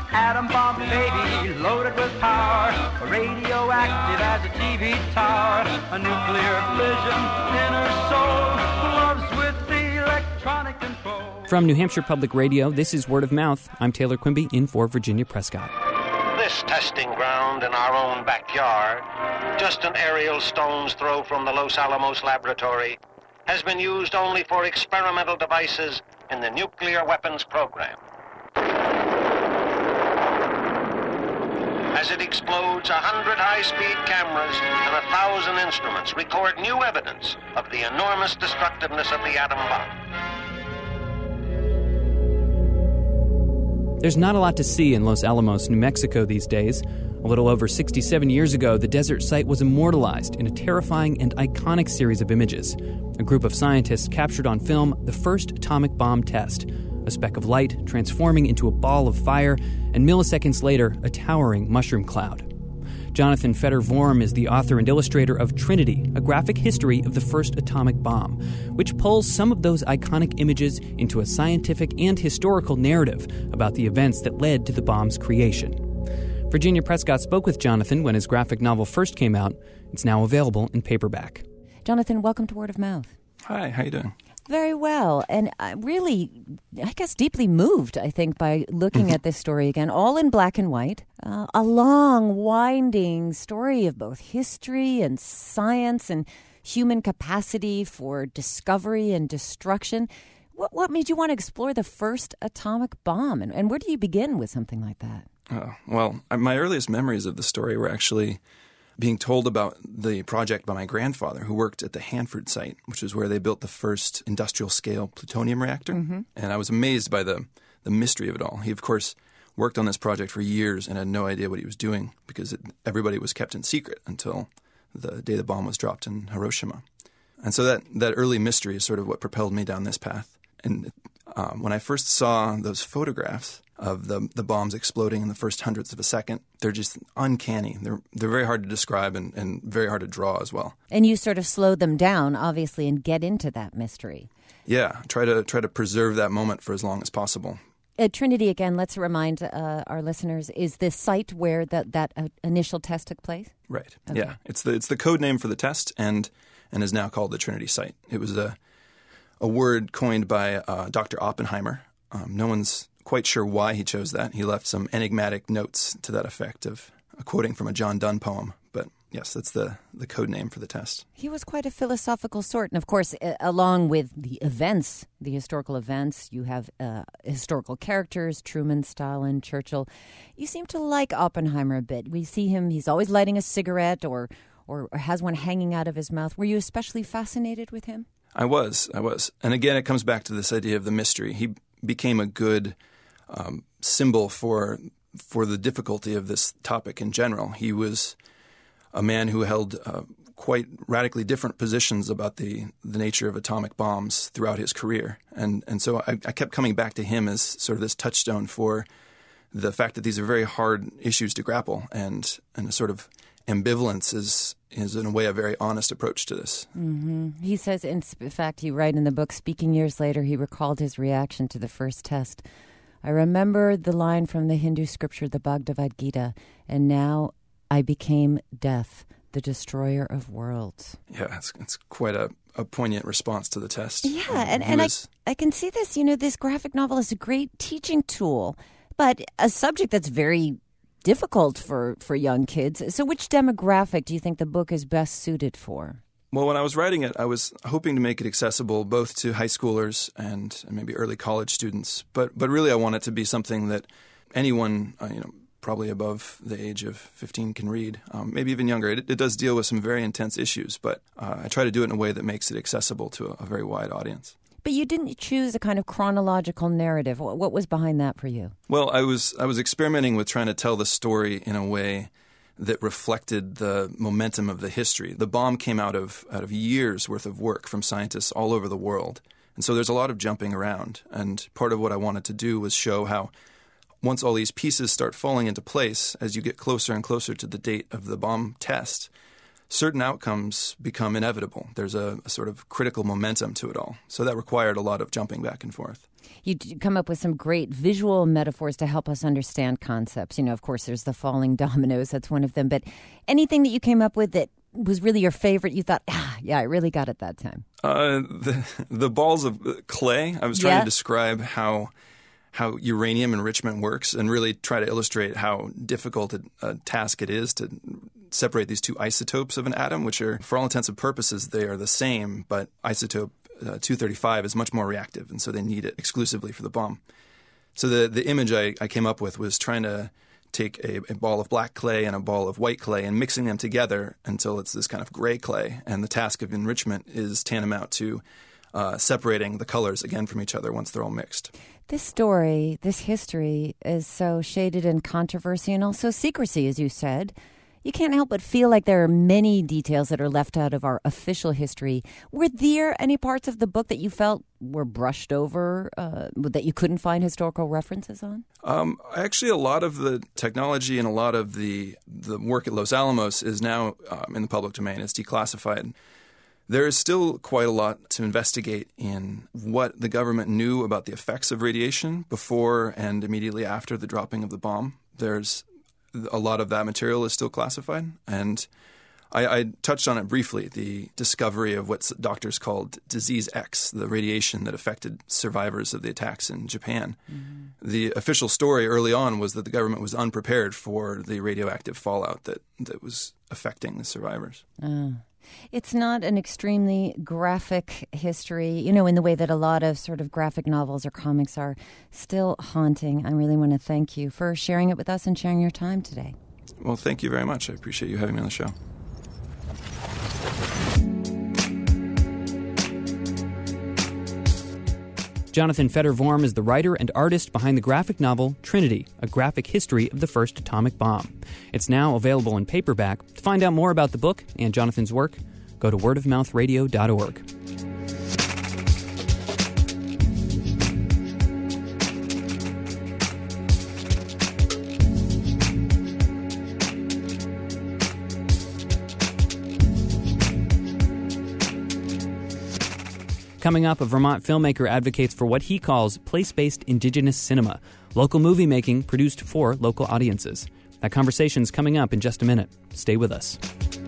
Atom bomb baby, loaded with power, radioactive as a TV tower, a nuclear fission in her soul, loves with the electronic control. From New Hampshire Public Radio, this is Word of Mouth. I'm Taylor Quimby, in for Virginia Prescott. This testing ground in our own backyard, just an aerial stone's throw from the Los Alamos laboratory, has been used only for experimental devices in the nuclear weapons program. As it explodes, 100 high-speed cameras and 1,000 instruments record new evidence of the enormous destructiveness of the atom bomb. There's not a lot to see in Los Alamos, New Mexico these days. A little over 67 years ago, the desert site was immortalized in a terrifying and iconic series of images. A group of scientists captured on film the first atomic bomb test, a speck of light transforming into a ball of fire, and milliseconds later, a towering mushroom cloud. Jonathan Fetter-Vorm is the author and illustrator of Trinity, a graphic history of the first atomic bomb, which pulls some of those iconic images into a scientific and historical narrative about the events that led to the bomb's creation. Virginia Prescott spoke with Jonathan when his graphic novel first came out. It's now available in paperback. Jonathan, welcome to Word of Mouth. Hi, how you doing? Very well. And I'm really, I guess, deeply moved, I think, by looking at this story again, all in black and white. A long, winding story of both history and science and human capacity for discovery and destruction. What made you want to explore the first atomic bomb? And where do you begin with something like that? Well, my earliest memories of the story were actually being told about the project by my grandfather, who worked at the Hanford site, which is where they built the first industrial-scale plutonium reactor. Mm-hmm. And I was amazed by the mystery of it all. He, of course, worked on this project for years and had no idea what he was doing because everybody was kept in secret until the day the bomb was dropped in Hiroshima. And so that early mystery is sort of what propelled me down this path. And when I first saw those photographs of the bombs exploding in the first hundredths of a second, they're just uncanny. They're very hard to describe and very hard to draw as well. And you sort of slow them down, obviously, and get into that mystery. Yeah, try to preserve that moment for as long as possible. Trinity, again, let's remind our listeners, is this site where that initial test took place? Right. Okay. Yeah, it's the code name for the test and is now called the Trinity site. It was a word coined by Dr. Oppenheimer. No one's quite sure why he chose that. He left some enigmatic notes to that effect of quoting from a John Donne poem. But yes, that's the code name for the test. He was quite a philosophical sort. And of course, along with the events, the historical events, you have historical characters, Truman, Stalin, Churchill. You seem to like Oppenheimer a bit. We see him, he's always lighting a cigarette or has one hanging out of his mouth. Were you especially fascinated with him? I was. And again, it comes back to this idea of the mystery. He became a good symbol for the difficulty of this topic in general. He was a man who held quite radically different positions about the nature of atomic bombs throughout his career. And so I kept coming back to him as sort of this touchstone for the fact that these are very hard issues to grapple, and a sort of ambivalence is in a way a very honest approach to this. Mm-hmm. He says, in fact, you write in the book, speaking years later, he recalled his reaction to the first test. I remember the line from the Hindu scripture, the Bhagavad Gita, and now I became death, the destroyer of worlds. Yeah, it's quite a poignant response to the test. Yeah, and I can see this, this graphic novel is a great teaching tool, but a subject that's very difficult for young kids. So which demographic do you think the book is best suited for? Well, when I was writing it, I was hoping to make it accessible both to high schoolers and maybe early college students. But really I want it to be something that anyone, probably above the age of 15 can read, maybe even younger. It does deal with some very intense issues, but I try to do it in a way that makes it accessible to a very wide audience. But you didn't choose a kind of chronological narrative. What was behind that for you? Well, I was experimenting with trying to tell the story in a way that reflected the momentum of the history. The bomb came out of years' worth of work from scientists all over the world. And so there's a lot of jumping around. And part of what I wanted to do was show how once all these pieces start falling into place, as you get closer and closer to the date of the bomb test, certain outcomes become inevitable. There's a sort of critical momentum to it all. So that required a lot of jumping back and forth. You come up with some great visual metaphors to help us understand concepts. Of course, there's the falling dominoes. That's one of them. But anything that you came up with that was really your favorite, you thought, I really got it that time? The balls of clay. I was trying to describe how uranium enrichment works and really try to illustrate how difficult a task it is to separate these two isotopes of an atom, which are, for all intents and purposes, they are the same, but isotope 235 is much more reactive, and so they need it exclusively for the bomb. So the image I came up with was trying to take a ball of black clay and a ball of white clay and mixing them together until it's this kind of gray clay, and the task of enrichment is tantamount to separating the colors again from each other once they're all mixed. This story, this history, is so shaded in controversy and also secrecy, as you said. You can't help but feel like there are many details that are left out of our official history. Were there any parts of the book that you felt were brushed over, that you couldn't find historical references on? Actually, a lot of the technology and a lot of the work at Los Alamos is now in the public domain. It's declassified. There is still quite a lot to investigate in what the government knew about the effects of radiation before and immediately after the dropping of the bomb. There's a lot of that material is still classified, and I touched on it briefly, the discovery of what doctors called Disease X, the radiation that affected survivors of the attacks in Japan. Mm-hmm. The official story early on was that the government was unprepared for the radioactive fallout that was affecting the survivors. It's not an extremely graphic history, in the way that a lot of sort of graphic novels or comics are. Still haunting. I really want to thank you for sharing it with us and sharing your time today. Well, thank you very much. I appreciate you having me on the show. Jonathan Feder-Vorm is the writer and artist behind the graphic novel Trinity, a graphic history of the first atomic bomb. It's now available in paperback. To find out more about the book and Jonathan's work, go to wordofmouthradio.org. Coming up, a Vermont filmmaker advocates for what he calls place-based indigenous cinema, local movie making produced for local audiences. That conversation's coming up in just a minute. Stay with us.